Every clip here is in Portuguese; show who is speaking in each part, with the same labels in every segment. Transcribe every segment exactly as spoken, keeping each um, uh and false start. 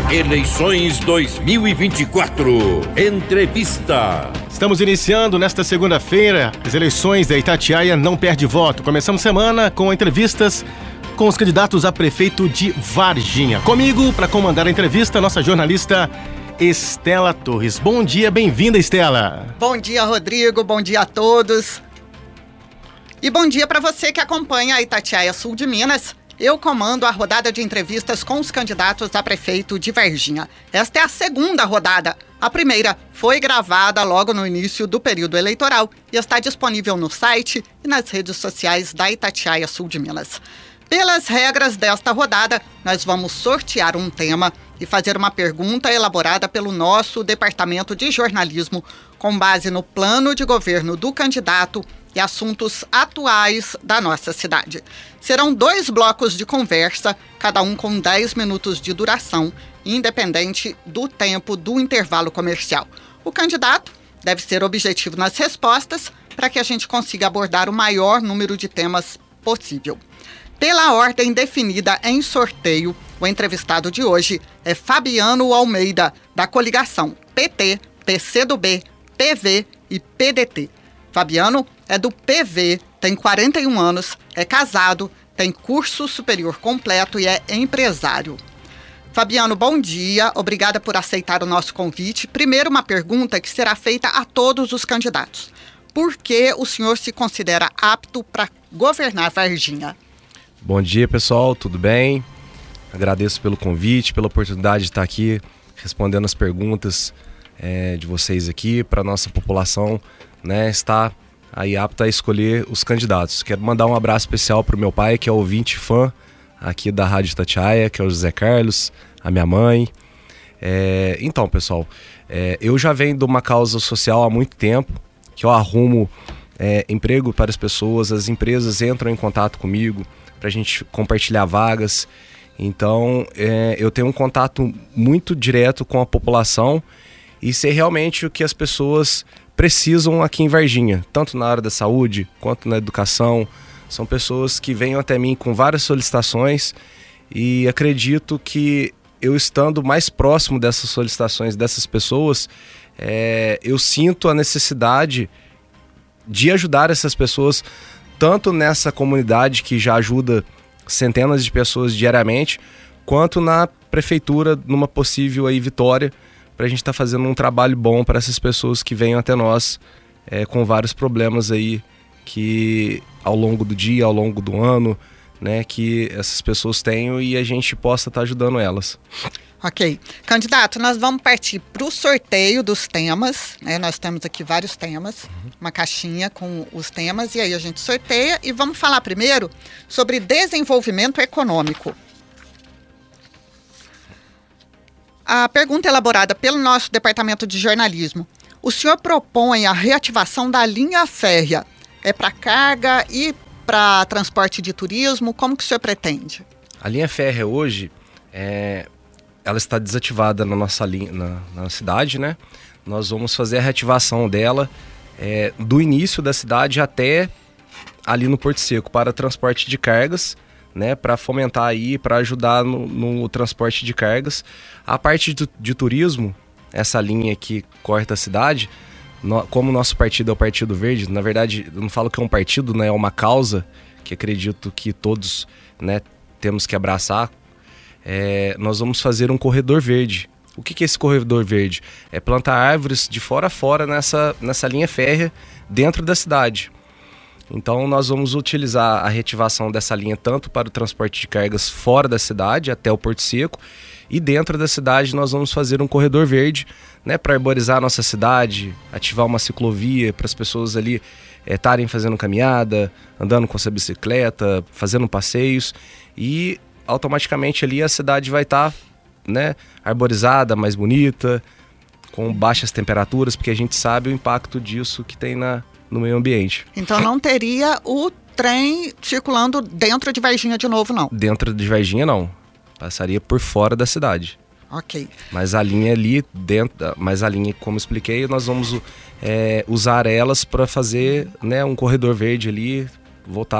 Speaker 1: Eleições dois mil e vinte e quatro. Entrevista.
Speaker 2: Estamos iniciando nesta segunda-feira as eleições da Itatiaia Não Perde Voto. Começamos semana com entrevistas com os candidatos a prefeito de Varginha. Comigo, para comandar a entrevista, nossa jornalista Estela Torres. Bom dia, bem-vinda, Estela.
Speaker 3: Bom dia, Rodrigo, bom dia a todos. E bom dia para você que acompanha a Itatiaia Sul de Minas. Eu comando a rodada de entrevistas com os candidatos a prefeito de Varginha. Esta é a segunda rodada. A primeira foi gravada logo no início do período eleitoral e está disponível no site e nas redes sociais da Itatiaia Sul de Minas. Pelas regras desta rodada, nós vamos sortear um tema e fazer uma pergunta elaborada pelo nosso departamento de jornalismo com base no plano de governo do candidato e assuntos atuais da nossa cidade. Serão dois blocos de conversa, cada um com dez minutos de duração, independente do tempo do intervalo comercial. O candidato deve ser objetivo nas respostas para que a gente consiga abordar o maior número de temas possível. Pela ordem definida em sorteio, o entrevistado de hoje é Fabiano Almeida, da coligação P T, P C do B, P V e P D T. Fabiano é do P V, tem quarenta e um anos, é casado, tem curso superior completo e é empresário. Fabiano, bom dia, obrigada por aceitar o nosso convite. Primeiro, uma pergunta que será feita a todos os candidatos. Por que o senhor se considera apto para governar Varginha?
Speaker 4: Bom dia, pessoal, tudo bem? Agradeço pelo convite, pela oportunidade de estar aqui respondendo as perguntas é, de vocês aqui para a nossa população, né, estar aí apta a escolher os candidatos. Quero mandar um abraço especial para o meu pai, que é ouvinte fã aqui da Rádio Itatiaia, que é o José Carlos, a minha mãe. É, então, pessoal, é, eu já venho de uma causa social há muito tempo, que eu arrumo é, emprego para as pessoas, as empresas entram em contato comigo para a gente compartilhar vagas. Então, é, eu tenho um contato muito direto com a população e sei realmente o que as pessoas precisam aqui em Varginha, tanto na área da saúde quanto na educação. São pessoas que vêm até mim com várias solicitações e acredito que eu estando mais próximo dessas solicitações dessas pessoas, é, eu sinto a necessidade de ajudar essas pessoas, tanto nessa comunidade que já ajuda centenas de pessoas diariamente, quanto na prefeitura, numa possível aí vitória, para a gente estar tá fazendo um trabalho bom para essas pessoas que venham até nós é, com vários problemas aí que ao longo do dia, ao longo do ano, né, que essas pessoas tenham e a gente possa estar tá ajudando elas.
Speaker 3: Ok. Candidato, nós vamos partir para o sorteio dos temas, né? Nós temos aqui vários temas, uhum. uma caixinha com os temas, e aí a gente sorteia e vamos falar primeiro sobre desenvolvimento econômico. A pergunta elaborada pelo nosso departamento de jornalismo. O senhor propõe a reativação da linha férrea. É para carga e para transporte de turismo? Como que o senhor pretende?
Speaker 4: A linha férrea hoje, é, ela está desativada na nossa linha, na, na cidade, né? Nós vamos fazer a reativação dela é, do início da cidade até ali no Porto Seco para transporte de cargas, né, para fomentar aí, para ajudar no, no transporte de cargas. A parte de, de turismo, essa linha que corta a cidade, no, como o nosso partido é o Partido Verde, na verdade, eu não falo que é um partido, né, é uma causa que acredito que todos, né, temos que abraçar. É, nós vamos fazer um corredor verde. O que, que é esse corredor verde? É plantar árvores de fora a fora nessa, nessa linha férrea dentro da cidade. Então nós vamos utilizar a reativação dessa linha tanto para o transporte de cargas fora da cidade até o Porto Seco, e dentro da cidade nós vamos fazer um corredor verde, né, para arborizar a nossa cidade, ativar uma ciclovia para as pessoas ali estarem é, fazendo caminhada, andando com essa bicicleta, fazendo passeios, e automaticamente ali a cidade vai estar tá, né, arborizada, mais bonita, com baixas temperaturas, porque a gente sabe o impacto disso que tem na no meio ambiente.
Speaker 3: Então não teria o trem circulando dentro de Varginha de novo, não?
Speaker 4: Dentro de Varginha, não. Passaria por fora da cidade.
Speaker 3: Ok.
Speaker 4: Mas a linha ali dentro, mas a linha, como expliquei, nós vamos é, usar elas para fazer, né, um corredor verde ali voltado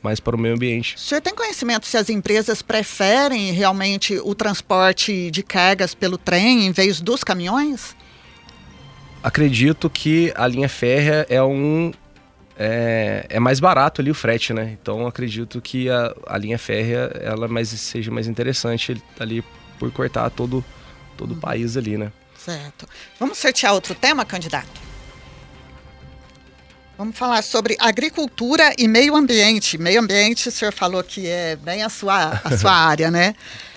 Speaker 4: mais para o meio ambiente.
Speaker 3: O senhor tem conhecimento se as empresas preferem realmente o transporte de cargas pelo trem em vez dos caminhões?
Speaker 4: Acredito que a linha férrea é um é, é mais barato ali o frete, né? Então acredito que a, a linha férrea ela mais, seja mais interessante ali por cortar todo, todo o país ali, né?
Speaker 3: Certo. Vamos sortear outro tema, candidato? Vamos falar sobre agricultura e meio ambiente. Meio ambiente, o senhor falou que é bem a sua, a sua área, né?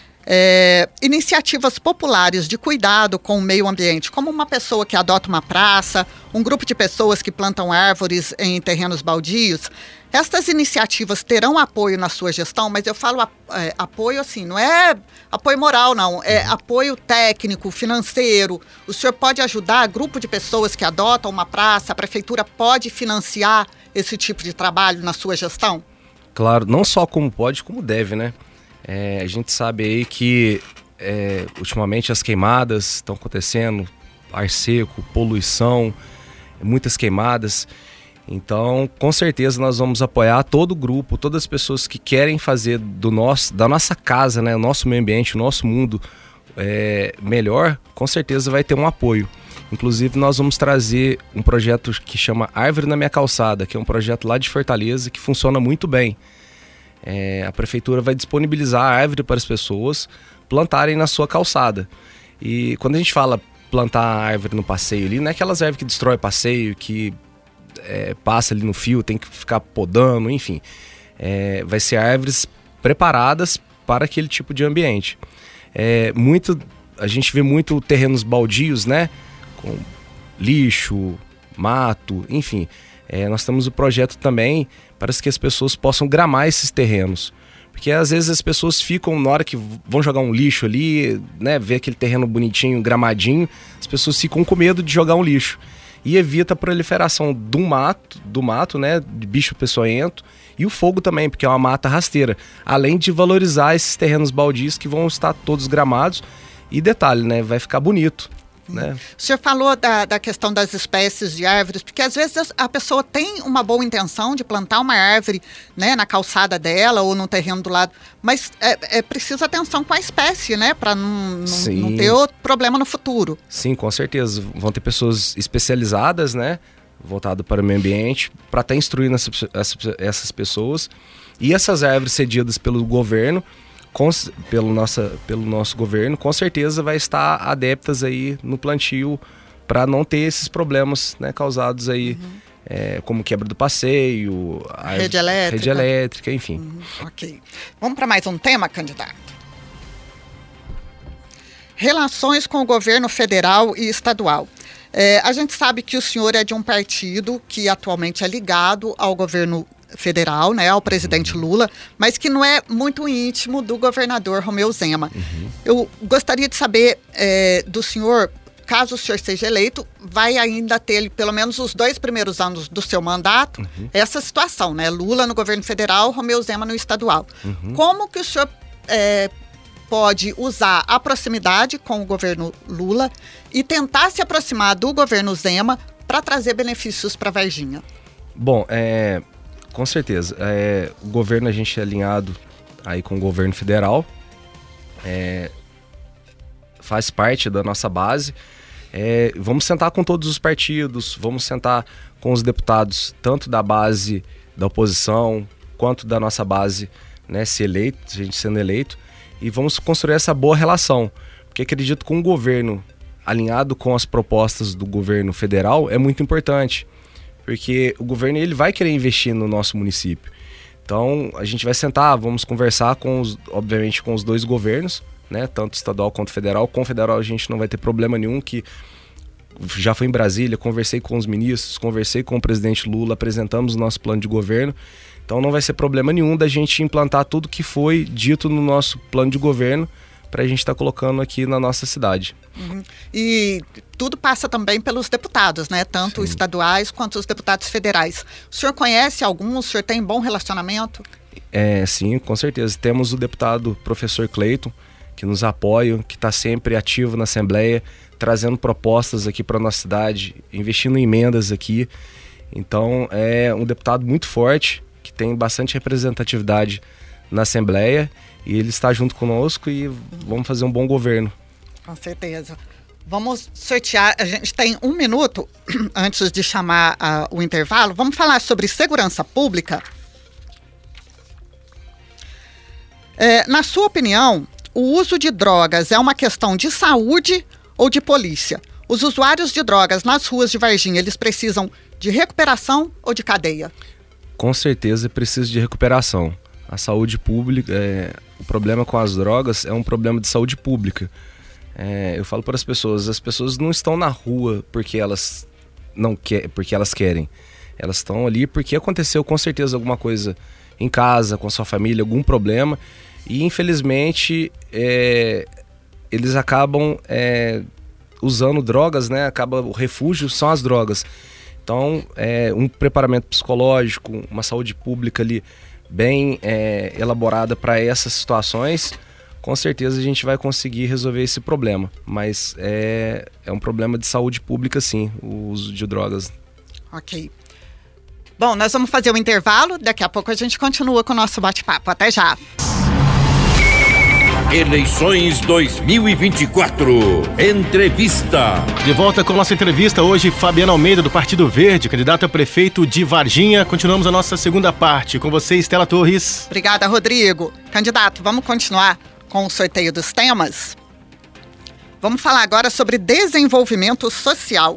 Speaker 3: É, iniciativas populares de cuidado com o meio ambiente, como uma pessoa que adota uma praça, um grupo de pessoas que plantam árvores em terrenos baldios. Estas iniciativas terão apoio na sua gestão, mas eu falo é, apoio assim, não é apoio moral, não, é apoio técnico, financeiro. O senhor pode ajudar grupo de pessoas que adotam uma praça, a prefeitura pode financiar esse tipo de trabalho na sua gestão?
Speaker 4: Claro, não só como pode, como deve, né? É, a gente sabe aí que é, ultimamente as queimadas estão acontecendo, ar seco, poluição, muitas queimadas. Então, com certeza nós vamos apoiar todo o grupo, todas as pessoas que querem fazer do nosso, da nossa casa, né, o nosso meio ambiente, o nosso mundo é, melhor, com certeza vai ter um apoio. Inclusive nós vamos trazer um projeto que chama Árvore na Minha Calçada, que é um projeto lá de Fortaleza que funciona muito bem. É, a prefeitura vai disponibilizar a árvore para as pessoas plantarem na sua calçada. E quando a gente fala plantar a árvore no passeio ali, não é aquelas árvores que destrói passeio, que é, passa ali no fio, tem que ficar podando, enfim. É, vai ser árvores preparadas para aquele tipo de ambiente. É, muito, a gente vê muito terrenos baldios, né? Com lixo, mato, enfim. É, nós temos o projeto também para que as pessoas possam gramar esses terrenos. Porque às vezes as pessoas ficam, na hora que vão jogar um lixo ali, né, ver aquele terreno bonitinho, gramadinho, as pessoas ficam com medo de jogar um lixo. E evita a proliferação do mato, do mato, né, de bicho peçonhento, e o fogo também, porque é uma mata rasteira. Além de valorizar esses terrenos baldios que vão estar todos gramados. E detalhe, né, vai ficar bonito. Né?
Speaker 3: O senhor falou da, da questão das espécies de árvores, porque às vezes a pessoa tem uma boa intenção de plantar uma árvore, né, na calçada dela ou no terreno do lado, mas é, é preciso atenção com a espécie, né, para não, não, não ter outro problema no futuro.
Speaker 4: Sim, com certeza. Vão ter pessoas especializadas, né, voltadas para o meio ambiente, para estar instruindo essas, essas pessoas. E essas árvores cedidas pelo governo, Com, pelo, nossa, pelo nosso governo, com certeza vai estar adeptas aí no plantio para não ter esses problemas, né, causados aí, uhum. é, como quebra do passeio, a
Speaker 3: rede elétrica,
Speaker 4: rede elétrica enfim.
Speaker 3: Uhum. Ok. Vamos para mais um tema, candidato? Relações com o governo federal e estadual. É, a gente sabe que o senhor é de um partido que atualmente é ligado ao governo federal, né, ao presidente Lula, mas que não é muito íntimo do governador Romeu Zema. Uhum. Eu gostaria de saber é, do senhor, caso o senhor seja eleito, vai ainda ter pelo menos os dois primeiros anos do seu mandato, uhum. essa situação, né, Lula no governo federal, Romeu Zema no estadual. Uhum. Como que o senhor é, pode usar a proximidade com o governo Lula e tentar se aproximar do governo Zema para trazer benefícios para Varginha?
Speaker 4: Bom, é... Com certeza. É, o governo, a gente é alinhado aí com o governo federal, é, faz parte da nossa base. É, vamos sentar com todos os partidos, vamos sentar com os deputados, tanto da base da oposição, quanto da nossa base, né, se eleito, a gente sendo eleito, e vamos construir essa boa relação. Porque acredito que um governo alinhado com as propostas do governo federal é muito importante. Porque o governo ele vai querer investir no nosso município. Então, a gente vai sentar, vamos conversar, com os, obviamente, com os dois governos, né, tanto estadual quanto federal. Com o federal a gente não vai ter problema nenhum, que já fui em Brasília, conversei com os ministros, conversei com o presidente Lula, apresentamos o nosso plano de governo. Então, não vai ser problema nenhum da gente implantar tudo que foi dito no nosso plano de governo para a gente estar tá colocando aqui na nossa cidade.
Speaker 3: Uhum. E tudo passa também pelos deputados, né? Tanto Sim. estaduais quanto os deputados federais. O senhor conhece alguns? O senhor tem bom relacionamento?
Speaker 4: É, sim, com certeza. Temos o deputado professor Cleiton, que nos apoia, que está sempre ativo na Assembleia, trazendo propostas aqui para a nossa cidade, investindo em emendas aqui. Então, é um deputado muito forte, que tem bastante representatividade na Assembleia e ele está junto conosco e vamos fazer um bom governo.
Speaker 3: Com certeza. Vamos sortear, a gente tem um minuto antes de chamar uh, o intervalo. Vamos falar sobre segurança pública. É, na sua opinião, o uso de drogas é uma questão de saúde ou de polícia? Os usuários de drogas nas ruas de Varginha, eles precisam de recuperação ou de cadeia?
Speaker 4: Com certeza precisa de recuperação. A saúde pública, é, o problema com as drogas é um problema de saúde pública. É, eu falo para as pessoas, as pessoas não estão na rua porque elas não quer, porque elas querem. Elas estão ali porque aconteceu com certeza alguma coisa em casa, com a sua família, algum problema. E infelizmente é, eles acabam é, usando drogas, né? Acaba, o refúgio são as drogas. Então, é, um preparamento psicológico, uma saúde pública ali bem é, elaborada para essas situações, com certeza a gente vai conseguir resolver esse problema. Mas é, é um problema de saúde pública, sim, o uso de drogas.
Speaker 3: Ok. Bom, nós vamos fazer um intervalo, daqui a pouco a gente continua com o nosso bate-papo. Até já!
Speaker 1: Eleições dois mil e vinte e quatro. Entrevista.
Speaker 2: De volta com nossa entrevista hoje, Fabiana Almeida, do Partido Verde, candidato a prefeito de Varginha. Continuamos a nossa segunda parte. Com você, Estela Torres.
Speaker 3: Obrigada, Rodrigo. Candidato, vamos continuar com o sorteio dos temas? Vamos falar agora sobre desenvolvimento social.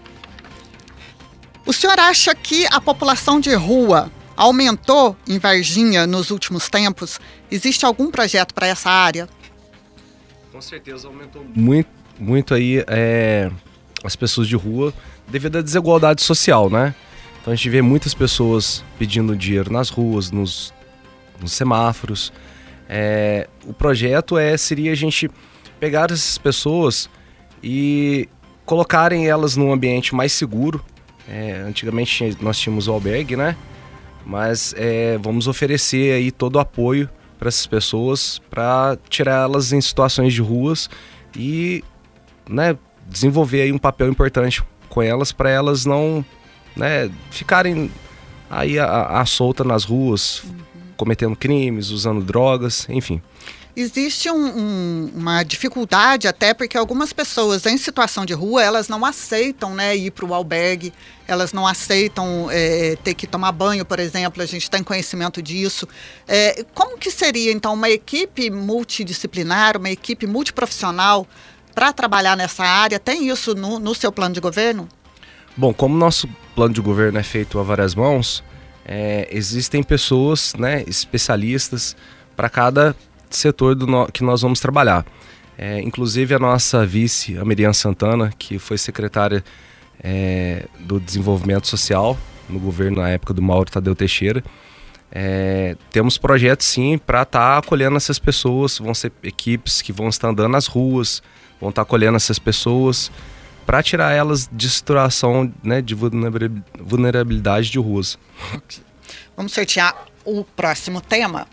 Speaker 3: O senhor acha que a população de rua aumentou em Varginha nos últimos tempos? Existe algum projeto para essa área?
Speaker 4: Com certeza aumentou muito, muito aí é, as pessoas de rua devido à desigualdade social, né? Então a gente vê muitas pessoas pedindo dinheiro nas ruas, nos, nos semáforos. É, o projeto é, seria a gente pegar essas pessoas e colocarem elas num ambiente mais seguro. É, antigamente nós tínhamos o albergue, né? Mas é, vamos oferecer aí todo o apoio para essas pessoas, para tirar elas em situações de ruas e, né, desenvolver aí um papel importante com elas, para elas não, né, ficarem aí à, à solta nas ruas, uhum. cometendo crimes, usando drogas, enfim.
Speaker 3: Existe um, um, uma dificuldade até porque algumas pessoas em situação de rua, elas não aceitam, né, ir para o albergue, elas não aceitam é, ter que tomar banho, por exemplo, a gente tem conhecimento disso. É, como que seria, então, uma equipe multidisciplinar, uma equipe multiprofissional para trabalhar nessa área? Tem isso no, no seu plano de governo?
Speaker 4: Bom, como nosso plano de governo é feito a várias mãos, é, existem pessoas, né, especialistas para cada setor do no, que nós vamos trabalhar. É, inclusive a nossa vice, a Miriam Santana, que foi secretária é, do Desenvolvimento Social no governo na época do Mauro Tadeu Teixeira. É, temos projetos sim para estar tá acolhendo essas pessoas, vão ser equipes que vão estar andando nas ruas, vão estar tá acolhendo essas pessoas para tirar elas de situação, né, de vulnerabilidade de ruas.
Speaker 3: Vamos sortear o próximo tema.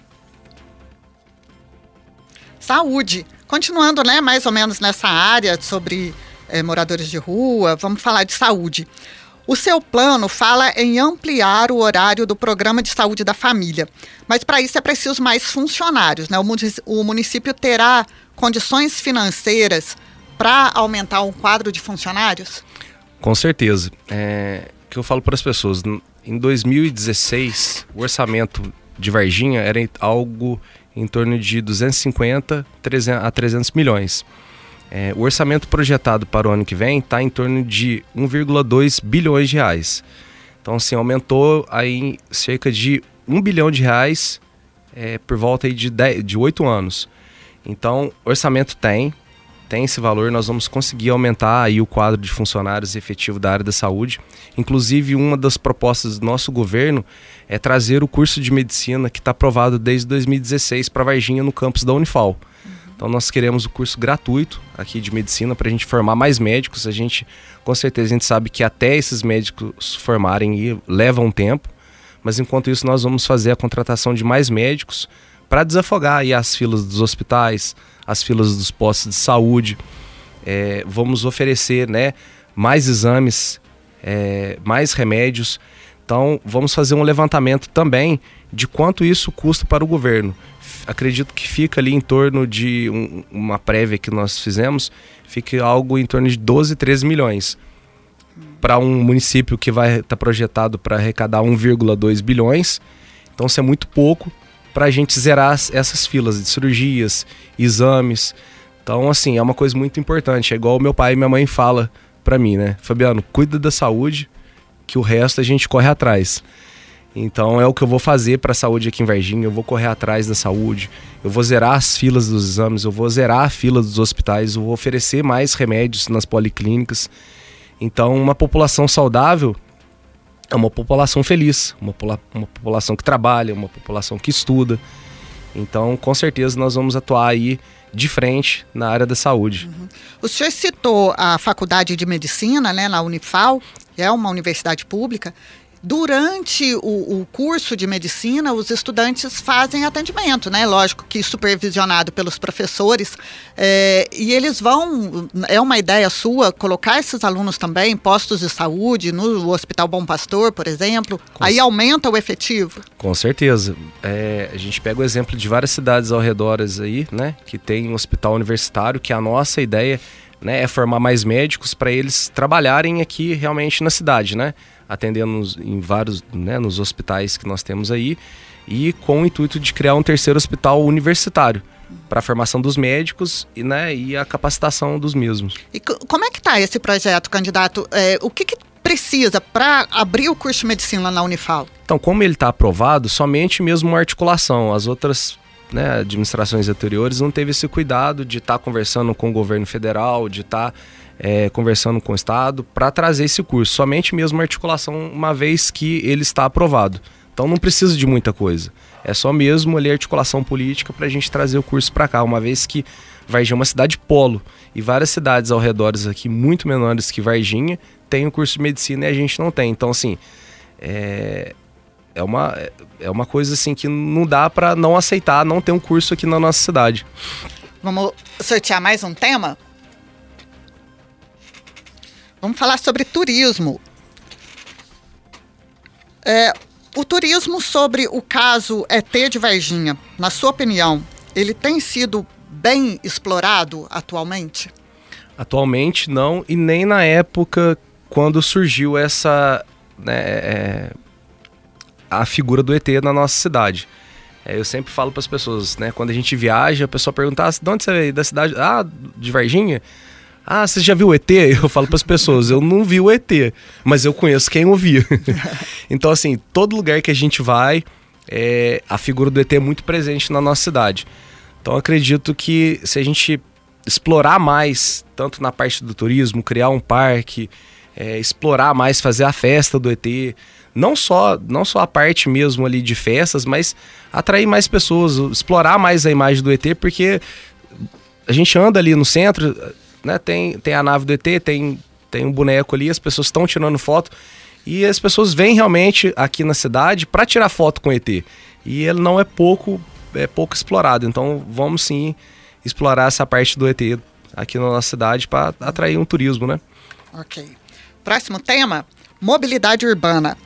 Speaker 3: Saúde. Continuando, né, mais ou menos nessa área sobre é, moradores de rua, vamos falar de saúde. O seu plano fala em ampliar o horário do Programa de Saúde da Família, mas para isso é preciso mais funcionários, né? O município terá condições financeiras para aumentar um quadro de funcionários? Com certeza.
Speaker 4: É, o que eu falo para as pessoas, em dois mil e dezesseis, o orçamento de Varginha era algo em torno de duzentos e cinquenta a trezentos milhões. É, o orçamento projetado para o ano que vem está em torno de um vírgula dois bilhões de reais. Então, assim, aumentou aí cerca de um bilhão de reais é, por volta aí de, dez, de oito anos. Então, orçamento tem, tem esse valor, nós vamos conseguir aumentar aí o quadro de funcionários efetivo da área da saúde. Inclusive, uma das propostas do nosso governo é trazer o curso de medicina que está aprovado desde dois mil e dezesseis para Varginha no campus da Unifal. Então nós queremos o curso gratuito aqui de medicina para a gente formar mais médicos. A gente, com certeza, a gente sabe que até esses médicos formarem leva um tempo, mas enquanto isso nós vamos fazer a contratação de mais médicos para desafogar aí as filas dos hospitais, as filas dos postos de saúde. É, vamos oferecer, né, mais exames, é, mais remédios. Então, vamos fazer um levantamento também de quanto isso custa para o governo. Acredito que fica ali em torno de um, uma prévia que nós fizemos, fica algo em torno de doze, treze milhões. Para um município que vai estar tá projetado para arrecadar um vírgula dois bilhões, então isso é muito pouco para a gente zerar essas filas de cirurgias, exames. Então, assim, é uma coisa muito importante. É igual meu pai e minha mãe falam para mim, né? Fabiano, cuida da saúde, que o resto a gente corre atrás. Então é o que eu vou fazer para a saúde aqui em Varginha. Eu vou correr atrás da saúde, eu vou zerar as filas dos exames, eu vou zerar a fila dos hospitais, eu vou oferecer mais remédios nas policlínicas. Então uma população saudável é uma população feliz, uma, uma população que trabalha, uma população que estuda. Então com certeza nós vamos atuar aí de frente na área da saúde.
Speaker 3: Uhum. O senhor citou a Faculdade de Medicina, né, na Unifal, que é uma universidade pública. Durante o, o curso de medicina, os estudantes fazem atendimento, né? Lógico que supervisionado pelos professores, é, e eles vão, é uma ideia sua, colocar esses alunos também em postos de saúde, no Hospital Bom Pastor, por exemplo, com aí aumenta o efetivo?
Speaker 4: Com certeza. É, a gente pega o exemplo de várias cidades ao redor aí, né? Que tem um hospital universitário, que a nossa ideia, né, é formar mais médicos para eles trabalharem aqui realmente na cidade, né? Atendendo em vários, né, nos hospitais que nós temos aí, e com o intuito de criar um terceiro hospital universitário para a formação dos médicos e, né, e a capacitação dos mesmos.
Speaker 3: E como é que está esse projeto, candidato? É, o que, que precisa para abrir o curso de medicina na Unifal?
Speaker 4: Então, como ele está aprovado, somente mesmo uma articulação. As outras, né, administrações anteriores não teve esse cuidado de estar tá conversando com o governo federal, de estar tá, é, conversando com o Estado para trazer esse curso. Somente mesmo articulação, uma vez que ele está aprovado. Então não precisa de muita coisa. É só mesmo ali articulação política para a gente trazer o curso para cá, uma vez que Varginha é uma cidade polo e várias cidades ao redor aqui, muito menores que Varginha, tem o curso de medicina e a gente não tem. Então, assim, é, é, uma, é uma coisa assim que não dá para não aceitar, não ter um curso aqui na nossa cidade.
Speaker 3: Vamos sortear mais um tema? Vamos falar sobre turismo. É, o turismo sobre o caso E T de Varginha, na sua opinião, ele tem sido bem explorado atualmente?
Speaker 4: Atualmente não, e nem na época quando surgiu essa, né, é, a figura do E T na nossa cidade. É, eu sempre falo para as pessoas, né, quando a gente viaja, a pessoa pergunta, ah, de onde você veio? Da cidade? Ah, de Varginha? Ah, você já viu o E T? Eu falo para as pessoas, eu não vi o E T, mas eu conheço quem o viu. Então, assim, todo lugar que a gente vai, é, a figura do E T é muito presente na nossa cidade. Então, acredito que se a gente explorar mais, tanto na parte do turismo, criar um parque, é, explorar mais, fazer a festa do E T, não só, não só a parte mesmo ali de festas, mas atrair mais pessoas, explorar mais a imagem do E T, porque a gente anda ali no centro, né, tem, tem a nave do E T, tem, tem um boneco ali, as pessoas estão tirando foto e as pessoas vêm realmente aqui na cidade para tirar foto com o E T. E ele não é pouco, é pouco explorado, então vamos sim explorar essa parte do E T aqui na nossa cidade para atrair um turismo, né?
Speaker 3: Ok. Próximo tema, mobilidade urbana.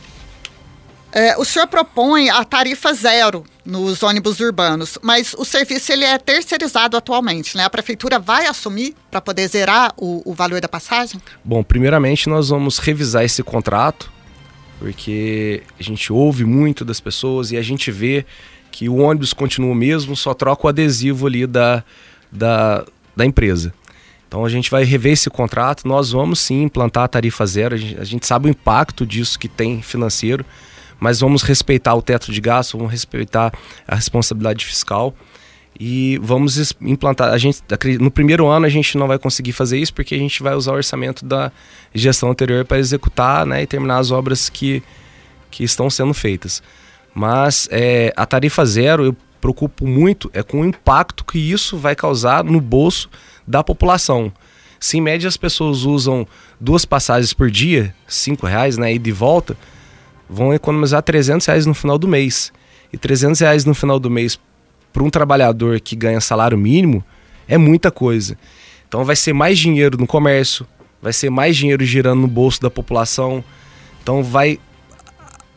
Speaker 3: É, o senhor propõe a tarifa zero nos ônibus urbanos, mas o serviço ele é terceirizado atualmente, né? A prefeitura vai assumir para poder zerar o, o valor da passagem?
Speaker 4: Bom, primeiramente nós vamos revisar esse contrato, porque a gente ouve muito das pessoas e a gente vê que o ônibus continua o mesmo, só troca o adesivo ali da, da, da empresa. Então a gente vai rever esse contrato, nós vamos sim implantar a tarifa zero, a gente, a gente sabe o impacto disso que tem financeiro, mas vamos respeitar o teto de gasto, vamos respeitar a responsabilidade fiscal e vamos implantar. A gente, no primeiro ano a gente não vai conseguir fazer isso porque a gente vai usar o orçamento da gestão anterior para executar, né, e terminar as obras que, que estão sendo feitas. Mas é, a tarifa zero, eu preocupo muito é com o impacto que isso vai causar no bolso da população. Se em média as pessoas usam duas passagens por dia, cinco reais, né, ida e volta, vão economizar trezentos reais no final do mês. E trezentos reais no final do mês para um trabalhador que ganha salário mínimo é muita coisa. Então vai ser mais dinheiro no comércio, vai ser mais dinheiro girando no bolso da população. Então vai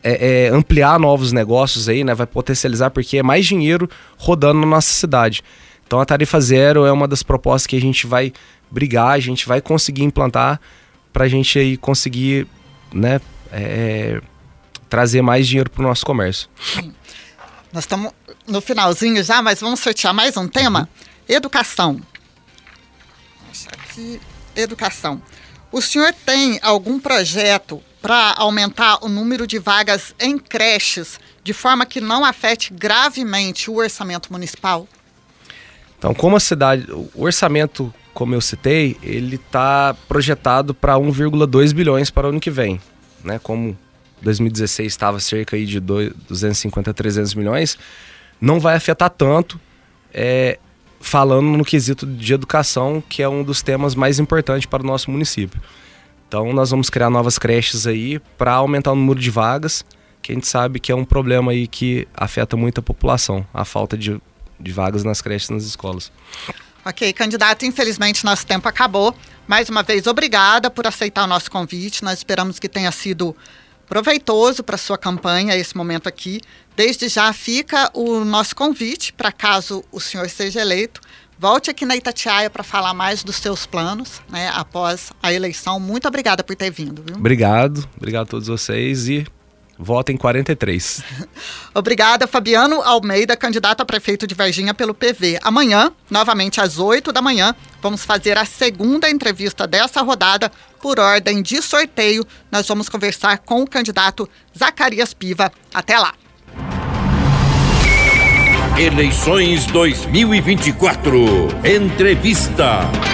Speaker 4: é, é, ampliar novos negócios aí, né? Vai potencializar porque é mais dinheiro rodando na nossa cidade. Então a tarifa zero é uma das propostas que a gente vai brigar, a gente vai conseguir implantar para a gente aí conseguir, né, é, trazer mais dinheiro para o nosso comércio.
Speaker 3: Sim. Nós estamos no finalzinho já, mas vamos sortear mais um tema. Uhum. Educação. Deixa aqui, educação. O senhor tem algum projeto para aumentar o número de vagas em creches de forma que não afete gravemente o orçamento municipal?
Speaker 4: Então, como a cidade, o orçamento, como eu citei, ele está projetado para um vírgula dois bilhões para o ano que vem, né? Como dois mil e dezesseis estava cerca aí de duzentos e cinquenta a trezentos milhões, não vai afetar tanto, é, falando no quesito de educação, que é um dos temas mais importantes para o nosso município. Então, nós vamos criar novas creches aí para aumentar o número de vagas, que a gente sabe que é um problema aí que afeta muito a população, a falta de de vagas nas creches e nas escolas.
Speaker 3: Ok, candidato, infelizmente nosso tempo acabou. Mais uma vez, obrigada por aceitar o nosso convite. Nós esperamos que tenha sido proveitoso para a sua campanha, esse momento aqui. Desde já fica o nosso convite para caso o senhor seja eleito, volte aqui na Itatiaia para falar mais dos seus planos, né, após a eleição. Muito obrigada por ter vindo. Viu?
Speaker 4: Obrigado, obrigado a todos vocês e votem quarenta e três.
Speaker 3: Obrigada, Fabiano Almeida, candidato a prefeito de Varginha pelo P V. Amanhã, novamente às oito da manhã, vamos fazer a segunda entrevista dessa rodada. Por ordem de sorteio, nós vamos conversar com o candidato Zacarias Piva. Até lá.
Speaker 1: Eleições dois mil e vinte e quatro. Entrevista.